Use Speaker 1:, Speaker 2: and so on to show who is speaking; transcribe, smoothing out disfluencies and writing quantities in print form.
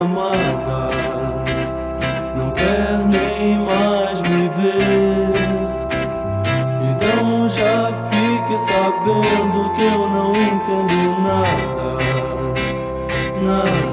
Speaker 1: amada não quer nem mais me ver. Então já fique sabendo que eu não entendo nada, nada.